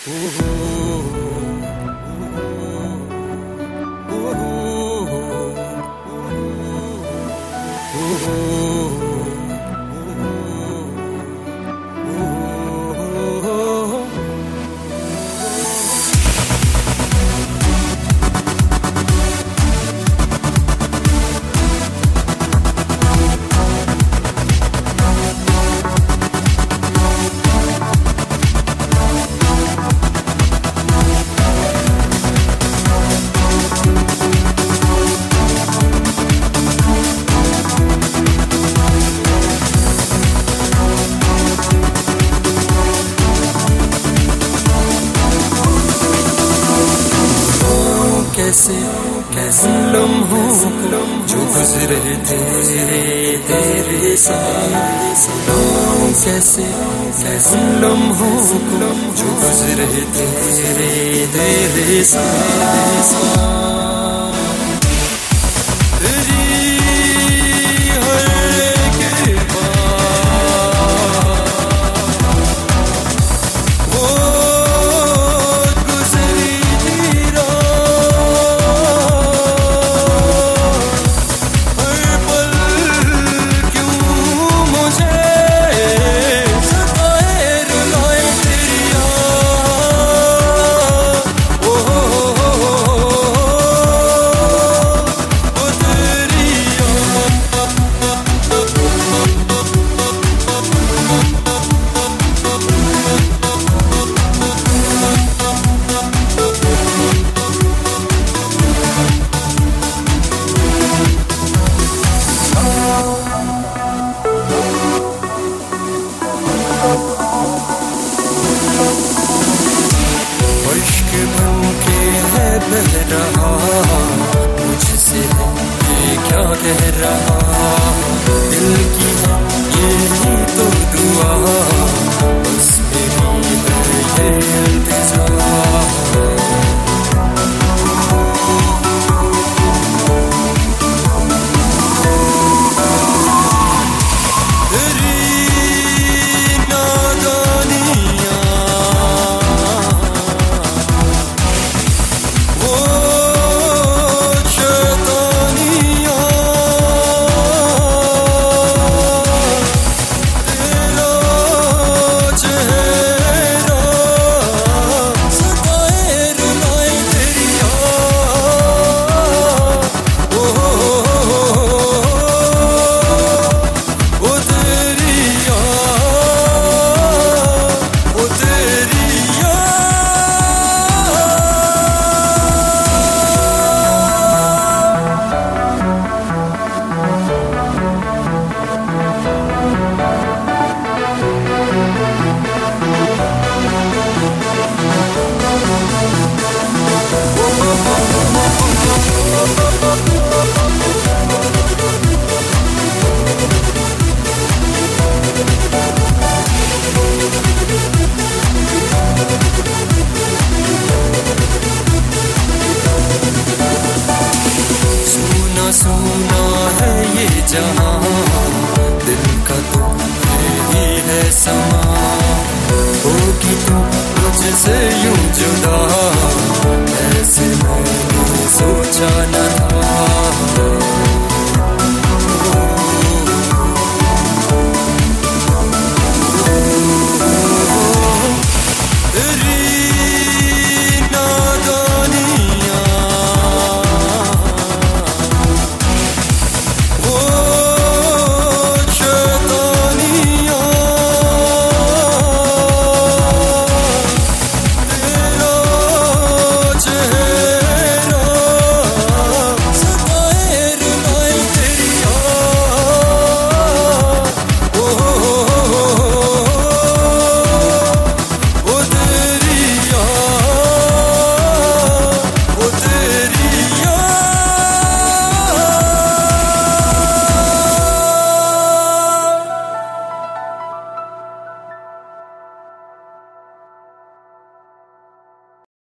कैसे लम्हों जो गुजरे थे तेरे साथ, कैसे लम्हों जो गुजरे थे तेरे साथ। बह रहा मुझसे ये क्या कह रहा, दिल की ये ही तो दुआ, बस मेरी है ये इंतज़ार। सुना है ये जहां, दिल का तो यही है समा, होगी तो मुझसे यूं जुदा, ऐसे मैंने सोचा न था।